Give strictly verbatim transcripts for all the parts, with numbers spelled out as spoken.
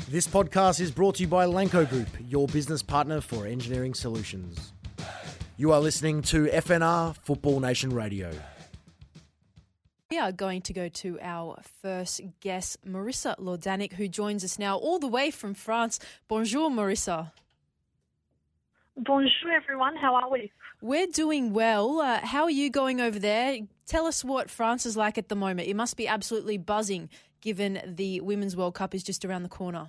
This podcast is brought to you by Lanco Group, your business partner for engineering solutions. You are listening to F N R Football Nation Radio. We are going to go to our first guest, Marissa Lordanic, who joins us now all the way from France. Bonjour, Marissa. Bonjour, everyone. How are we? We're doing well. Uh, how are you going over there? Tell us what France is like at the moment. It must be absolutely buzzing, given the Women's World Cup is just around the corner.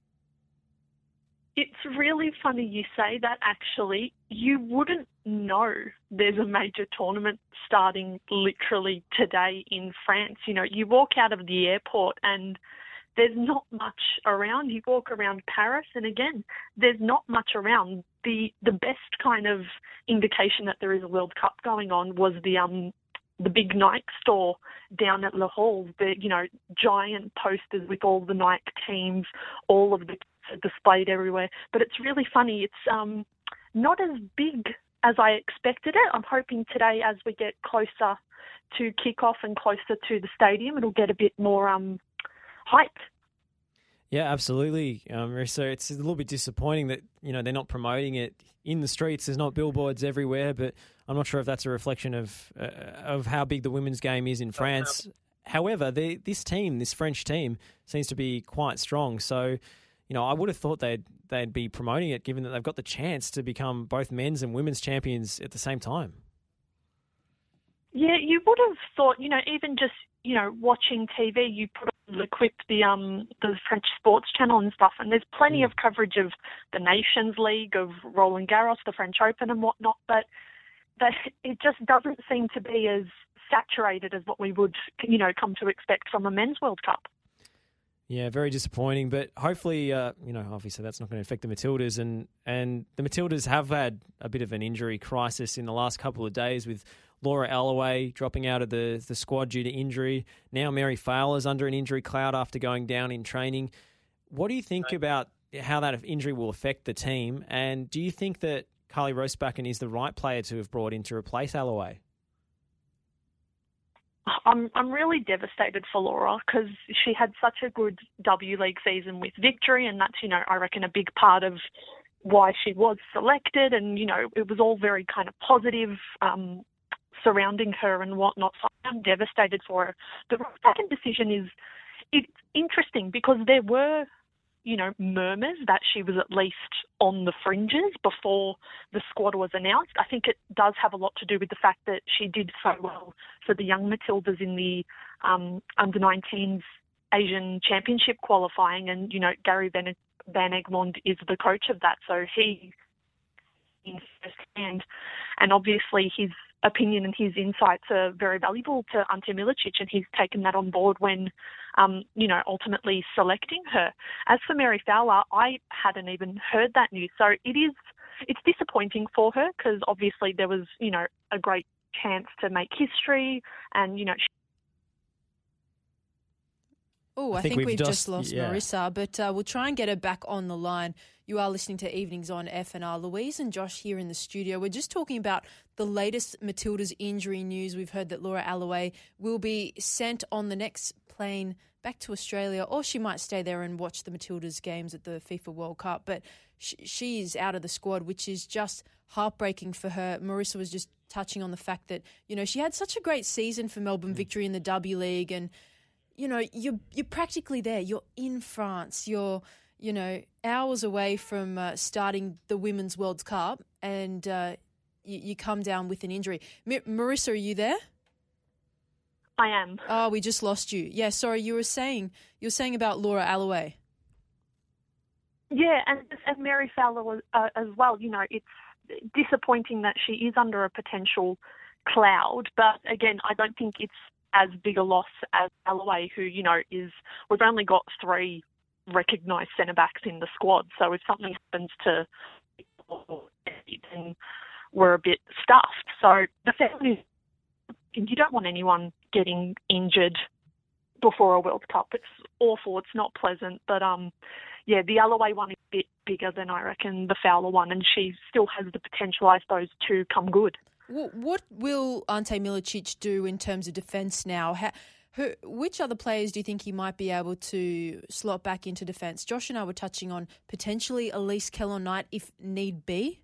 It's really funny you say that, actually. You wouldn't know there's a major tournament starting literally today in France. You know, you walk out of the airport and there's not much around. You walk around Paris and, again, there's not much around. The the best kind of indication that there is a World Cup going on was the um the big Nike store down at Le Hall, the, you know, giant posters with all the Nike teams, all of the displayed everywhere. But it's really funny. It's um not as big as I expected it. I'm hoping today, as we get closer to kick-off and closer to the stadium, it'll get a bit more um hype. Yeah, absolutely, um, Marissa. It's a little bit disappointing that, you know, they're not promoting it in the streets. There's not billboards everywhere, but I'm not sure if that's a reflection of uh, of how big the women's game is in France. However, they, this team, this French team, seems to be quite strong. So, you know, I would have thought they'd they'd be promoting it, given that they've got the chance to become both men's and women's champions at the same time. Yeah, you would have thought, you know, even just, you know, watching T V, you put on the quick, the um the French sports channel and stuff, and there's plenty mm. of coverage of the Nations League, of Roland Garros, the French Open and whatnot, but that it just doesn't seem to be as saturated as what we would, you know, come to expect from a men's World Cup. Yeah, very disappointing, but hopefully, uh, you know, obviously that's not going to affect the Matildas, and, and the Matildas have had a bit of an injury crisis in the last couple of days with Laura Alloway dropping out of the, the squad due to injury. Now Mary Fowler's under an injury cloud after going down in training. What do you think about how that injury will affect the team, and do you think that Carly Rosebakken is the right player to have brought in to replace Alloway? I'm I'm really devastated for Laura, because she had such a good W League season with victory, and that's, you know, I reckon a big part of why she was selected, and, you know, it was all very kind of positive um, surrounding her and whatnot. So I'm devastated for her. The second decision is it's interesting because there were, you know, murmurs that she was at least on the fringes before the squad was announced. I think it does have a lot to do with the fact that she did so well for the young Matildas in the um, under nineteens Asian Championship qualifying, and, you know, Gary Van, Van Egmond is the coach of that, so he in first hand, and obviously his opinion and his insights are very valuable to Ante Milicic, and he's taken that on board when, um, you know, ultimately selecting her. As for Mary Fowler, I hadn't even heard that news, so it is, it's disappointing for her, because obviously there was, you know, a great chance to make history, and, you know, she Oh, I, I think, think we've, we've just, just lost yeah. Marissa, but uh, we'll try and get her back on the line. You are listening to Evenings on F N R. Louise and Josh here in the studio. We're just talking about the latest Matildas injury news. We've heard that Laura Alloway will be sent on the next plane back to Australia, or she might stay there and watch the Matildas games at the FIFA World Cup. But sh- she is out of the squad, which is just heartbreaking for her. Marissa was just touching on the fact that, you know, she had such a great season for Melbourne Victory in the W League, and you know, you're, you're practically there. You're in France. You're, you know, hours away from uh, starting the Women's World Cup, and uh, you, you come down with an injury. M- Marissa, are you there? I am. Oh, we just lost you. Yeah, sorry, you were saying you were saying about Laura Alloway. Yeah, and, and Mary Fowler was, uh, as well. You know, it's disappointing that she is under a potential cloud, but again, I don't think it's as big a loss as Alloway, who, you know, is, we've only got three recognised centre-backs in the squad, so if something happens to, then we're a bit stuffed. So the family, you don't want anyone getting injured before a World Cup. It's awful, it's not pleasant, but um, yeah, the Alloway one is a bit bigger than, I reckon, the Fowler one, and she still has the potential, I suppose, to come good. What will Ante Milicic do in terms of defence now? How, Who, which other players do you think he might be able to slot back into defence? Josh and I were touching on potentially Elise Kellond-Knight if need be.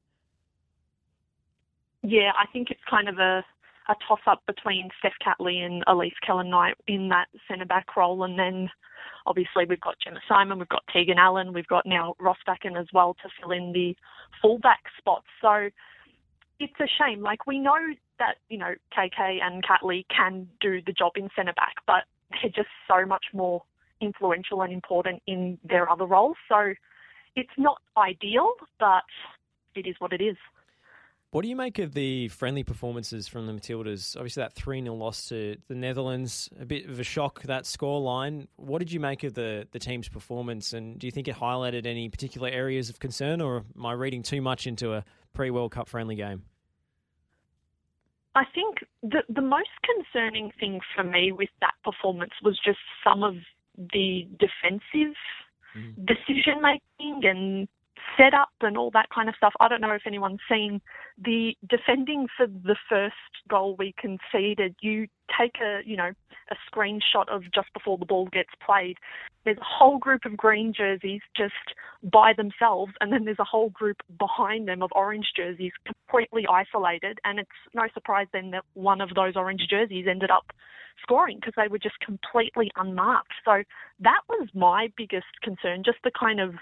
Yeah, I think it's kind of a, a toss-up between Steph Catley and Elise Kellond-Knight in that centre-back role. And then obviously we've got Gemma Simon, we've got Tegan Allen, we've got now Ross back in as well to fill in the fullback spots. So it's a shame. Like, we know that, you know, K K and Catley can do the job in centre-back, but they're just so much more influential and important in their other roles. So it's not ideal, but it is what it is. What do you make of the friendly performances from the Matildas? Obviously, that three nil loss to the Netherlands, a bit of a shock, that scoreline. What did you make of the, the team's performance, and do you think it highlighted any particular areas of concern, or am I reading too much into a pre-World Cup friendly game? I think the, the most concerning thing for me with that performance was just some of the defensive mm. decision-making and setup and all that kind of stuff. I don't know if anyone's seen the defending for the first goal we conceded. You take a, you know, a screenshot of just before the ball gets played. There's a whole group of green jerseys just by themselves, and then there's a whole group behind them of orange jerseys completely isolated. And it's no surprise then that one of those orange jerseys ended up scoring because they were just completely unmarked. So that was my biggest concern, just the kind of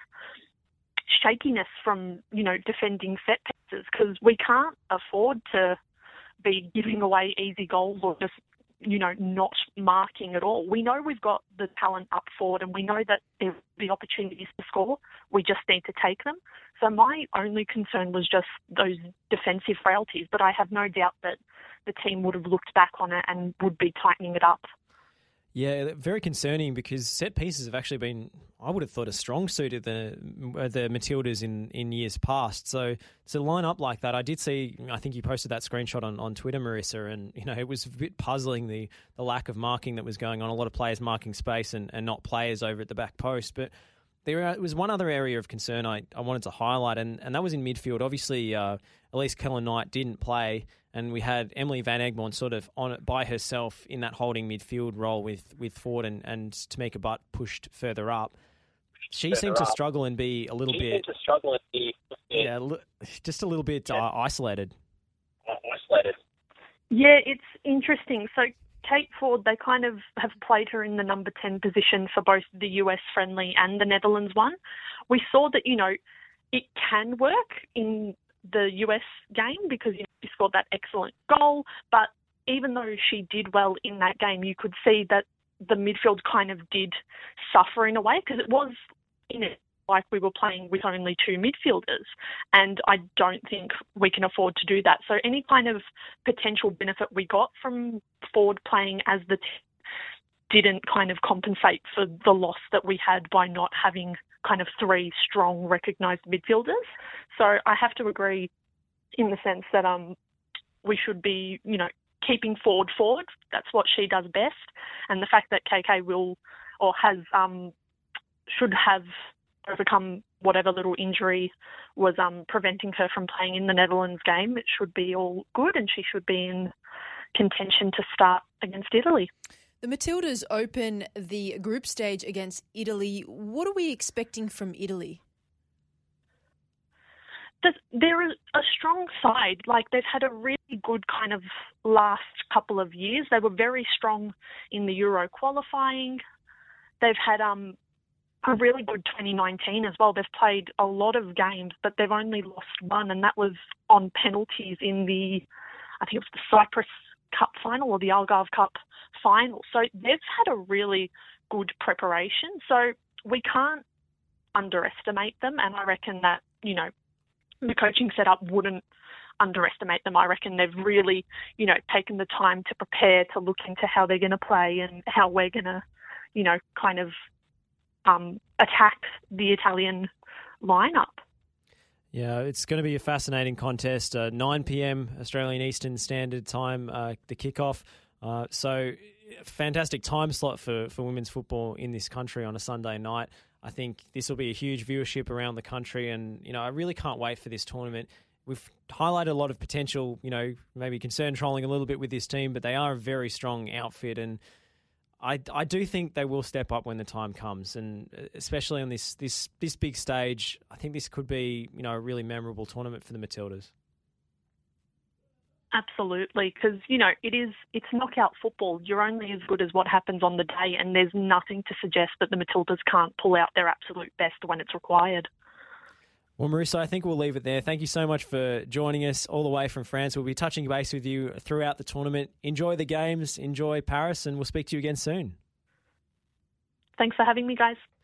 shakiness from, you know, defending set pieces, because we can't afford to be giving away easy goals or just, you know, not marking at all. We know we've got the talent up forward and we know that there will be opportunities to score. We just need to take them. So my only concern was just those defensive frailties, but I have no doubt that the team would have looked back on it and would be tightening it up. Yeah, very concerning because set pieces have actually been, I would have thought, a strong suit of the the Matildas in, in years past. So to line up like that, I did see, I think you posted that screenshot on, on Twitter, Marissa, and you know it was a bit puzzling, the, the lack of marking that was going on. A lot of players marking space and, and not players over at the back post. But there was one other area of concern I, I wanted to highlight, and, and that was in midfield. Obviously, uh, Elise Kellond-Knight didn't play, and we had Emily Van Egmond sort of on it by herself in that holding midfield role with, with Ford and, and Tamika Butt pushed further up. She further seemed to up. struggle and be a little she bit... to struggle and be... Yeah, just a little bit yeah. uh, isolated. Uh, isolated. Yeah, it's interesting. So Kate Ford, they kind of have played her in the number ten position for both the U S friendly and the Netherlands one. We saw that, you know, it can work in the U S game because you know, she scored that excellent goal. But even though she did well in that game, you could see that the midfield kind of did suffer in a way because it was in it like we were playing with only two midfielders. And I don't think we can afford to do that. So any kind of potential benefit we got from Ford playing as the team didn't kind of compensate for the loss that we had by not having kind of three strong recognised midfielders. So I have to agree in the sense that um we should be, you know, keeping Ford forward. That's what she does best. And the fact that K K will or has um should have overcome whatever little injury was um preventing her from playing in the Netherlands game, it should be all good and she should be in contention to start against Italy. The Matildas open the group stage against Italy. What are we expecting from Italy? They're a strong side. Like, they've had a really good kind of last couple of years. They were very strong in the Euro qualifying. They've had um, a really good twenty nineteen as well. They've played a lot of games, but they've only lost one, and that was on penalties in the, I think it was the Cyprus Cup final or the Algarve Cup final. So they've had a really good preparation. So we can't underestimate them, and I reckon that, you know, the coaching setup wouldn't underestimate them. I reckon they've really, you know, taken the time to prepare, to look into how they're going to play and how we're going to, you know, kind of um, attack the Italian lineup. Yeah, it's going to be a fascinating contest. Uh, nine p.m. Australian Eastern Standard Time, uh, the kickoff. Uh, so, fantastic time slot for, for women's football in this country on a Sunday night. I think this will be a huge viewership around the country, and you know I really can't wait for this tournament. We've highlighted a lot of potential, you know, maybe concern trolling a little bit with this team, but they are a very strong outfit, and I, I do think they will step up when the time comes, and especially on this this this big stage, I think this could be, you know, a really memorable tournament for the Matildas. Absolutely, because, you know, it is, it's knockout football. You're only as good as what happens on the day, and there's nothing to suggest that the Matildas can't pull out their absolute best when it's required. Well, Marissa, I think we'll leave it there. Thank you so much for joining us all the way from France. We'll be touching base with you throughout the tournament. Enjoy the games, enjoy Paris, and we'll speak to you again soon. Thanks for having me, guys.